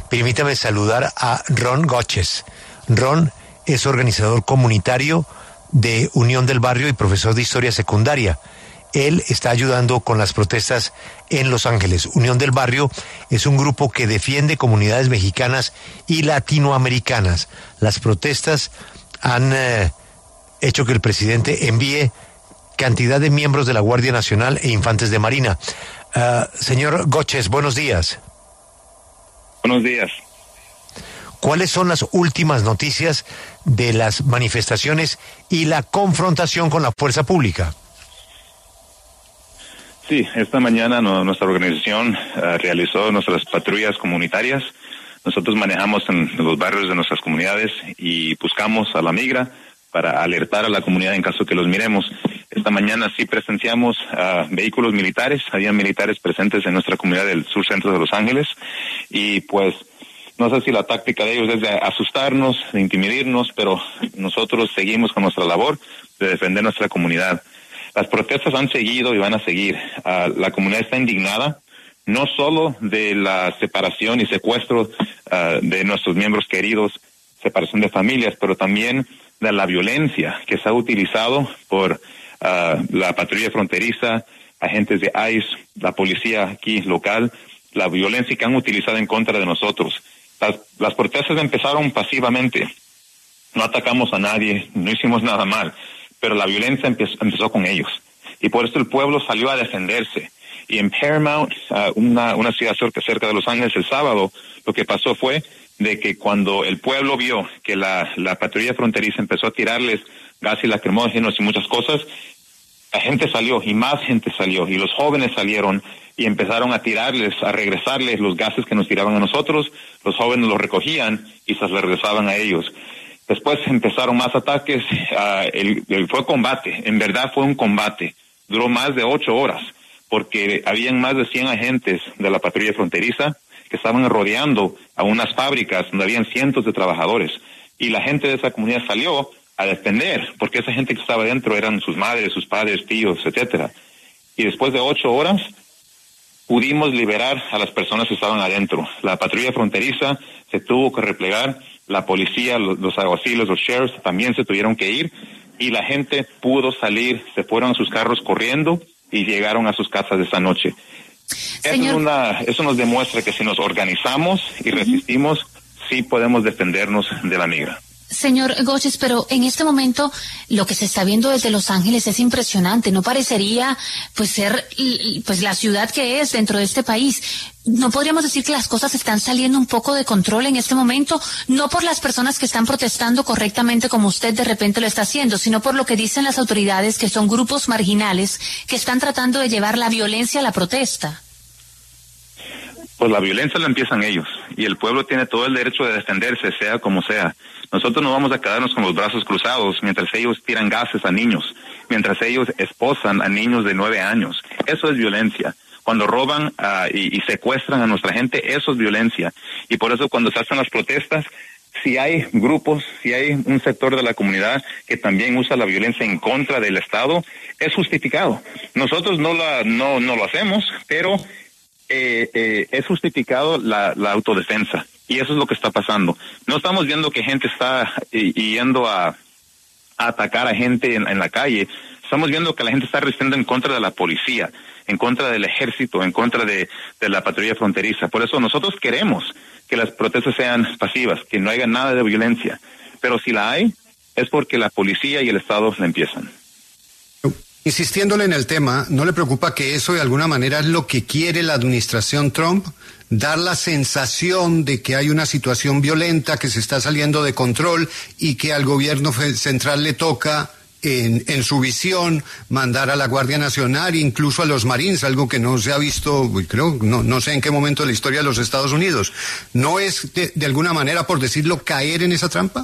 Permítame saludar a Ron Goches. Ron es organizador comunitario de Unión del Barrio y profesor de historia secundaria. Él está ayudando con las protestas en Los Ángeles. Unión del Barrio es un grupo que defiende comunidades mexicanas y latinoamericanas. Las protestas han hecho que el presidente envíe cantidad de miembros de la Guardia Nacional e infantes de Marina. Señor Goches, buenos días. Buenos días. ¿Cuáles son las últimas noticias de las manifestaciones y la confrontación con la fuerza pública? Sí, esta mañana nuestra organización realizó nuestras patrullas comunitarias. Nosotros manejamos en los barrios de nuestras comunidades y buscamos a la migra para alertar a la comunidad en caso que los miremos. Esta mañana sí presenciamos vehículos militares, había militares presentes en nuestra comunidad del sur centro de Los Ángeles y pues no sé si la táctica de ellos es de asustarnos, de intimidarnos, pero nosotros seguimos con nuestra labor de defender nuestra comunidad. Las protestas han seguido y van a seguir. La comunidad está indignada, no solo de la separación y secuestro de nuestros miembros queridos, separación de familias, pero también de la violencia que se ha utilizado por la patrulla fronteriza, agentes de ICE, la policía aquí local, la violencia que han utilizado en contra de nosotros. Las protestas empezaron pasivamente. No atacamos a nadie, no hicimos nada mal, pero la violencia empezó con ellos. Y por eso el pueblo salió a defenderse. Y en Paramount, una ciudad cerca de Los Ángeles, el sábado, lo que pasó fue de que cuando el pueblo vio que la patrulla fronteriza empezó a tirarles gases lacrimógenos y muchas cosas, la gente salió y más gente salió y los jóvenes salieron y empezaron a tirarles, a regresarles los gases que nos tiraban a nosotros. Los jóvenes los recogían y se los regresaban a ellos. Después empezaron más ataques, fue combate, en verdad fue un combate. Duró más de 8 horas, porque habían más de 100 agentes de la patrulla fronteriza que estaban rodeando a unas fábricas donde habían cientos de trabajadores. Y la gente de esa comunidad salió a defender, porque esa gente que estaba dentro eran sus madres, sus padres, tíos, etcétera. Y después de 8 horas, pudimos liberar a las personas que estaban adentro. La patrulla fronteriza se tuvo que replegar, la policía, los alguaciles, los sheriffs también se tuvieron que ir y la gente pudo salir, se fueron a sus carros corriendo y llegaron a sus casas esa noche. Eso nos demuestra que si nos organizamos y resistimos, sí podemos defendernos de la migra. Señor Goches, pero en este momento lo que se está viendo desde Los Ángeles es impresionante. No parecería pues ser pues la ciudad que es dentro de este país. ¿No podríamos decir que las cosas están saliendo un poco de control en este momento? No por las personas que están protestando correctamente como usted de repente lo está haciendo, sino por lo que dicen las autoridades, que son grupos marginales que están tratando de llevar la violencia a la protesta. Pues la violencia la empiezan ellos y el pueblo tiene todo el derecho de defenderse, sea como sea. Nosotros no vamos a quedarnos con los brazos cruzados mientras ellos tiran gases a niños, mientras ellos esposan a niños de 9 años. Eso es violencia. Cuando roban y secuestran a nuestra gente, eso es violencia. Y por eso cuando se hacen las protestas, si hay grupos, si hay un sector de la comunidad que también usa la violencia en contra del Estado, es justificado. Nosotros no lo hacemos, pero es justificado la autodefensa. Y eso es lo que está pasando. No estamos viendo que gente está yendo a atacar a gente en la calle. Estamos viendo que la gente está resistiendo en contra de la policía, en contra del ejército, en contra de la patrulla fronteriza. Por eso nosotros queremos que las protestas sean pasivas, que no haya nada de violencia. Pero si la hay, es porque la policía y el Estado la empiezan. Insistiéndole en el tema, ¿no le preocupa que eso de alguna manera es lo que quiere la administración Trump? Dar la sensación de que hay una situación violenta que se está saliendo de control y que al gobierno central le toca, en su visión, mandar a la Guardia Nacional, incluso a los Marines, algo que no se ha visto, creo, no sé en qué momento de la historia de los Estados Unidos. ¿No es de alguna manera, por decirlo, caer en esa trampa?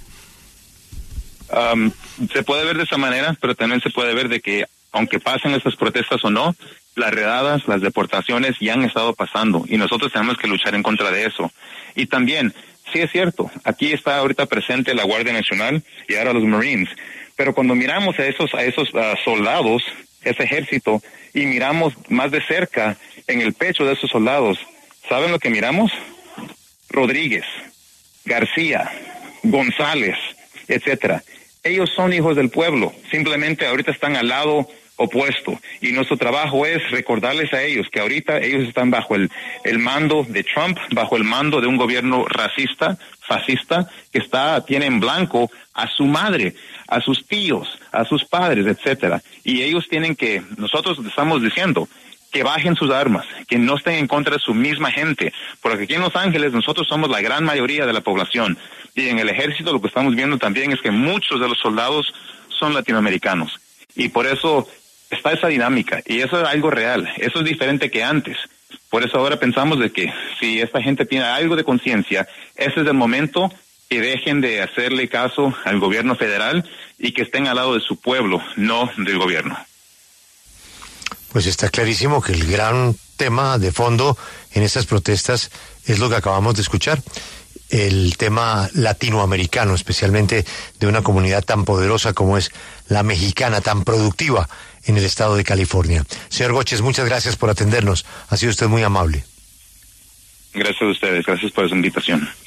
Se puede ver de esa manera, pero también se puede ver de que aunque pasen estas protestas o no, las redadas, las deportaciones ya han estado pasando y nosotros tenemos que luchar en contra de eso. Y también, sí es cierto, aquí está ahorita presente la Guardia Nacional y ahora los Marines, pero cuando miramos a esos soldados, ese ejército, y miramos más de cerca en el pecho de esos soldados, ¿saben lo que miramos? Rodríguez, García, González, etcétera. Ellos son hijos del pueblo, simplemente ahorita están al lado opuesto, y nuestro trabajo es recordarles a ellos que ahorita ellos están bajo el mando de Trump, bajo el mando de un gobierno racista, fascista, que tiene en blanco a su madre, a sus tíos, a sus padres, etcétera. Y ellos nosotros estamos diciendo que bajen sus armas, que no estén en contra de su misma gente, porque aquí en Los Ángeles nosotros somos la gran mayoría de la población, y en el ejército lo que estamos viendo también es que muchos de los soldados son latinoamericanos, y por eso está esa dinámica, y eso es algo real, eso es diferente que antes. Por eso ahora pensamos de que si esta gente tiene algo de conciencia, ese es el momento que dejen de hacerle caso al gobierno federal y que estén al lado de su pueblo, no del gobierno. Pues está clarísimo que el gran tema de fondo en estas protestas es lo que acabamos de escuchar, el tema latinoamericano, especialmente de una comunidad tan poderosa como es la mexicana, tan productiva en el estado de California. Señor Goches, muchas gracias por atendernos. Ha sido usted muy amable. Gracias a ustedes, gracias por su invitación.